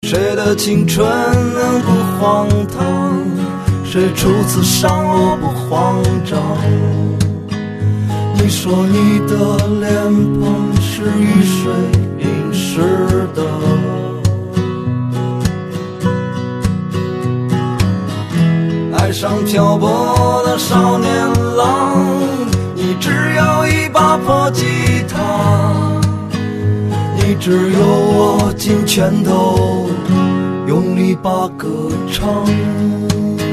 谁的青春能不荒唐？谁初次上路不慌张？你说你的脸庞是雨水淋湿的，爱上漂泊的少年郎，你只有一把破吉他，你只有握紧拳头，用力把歌唱。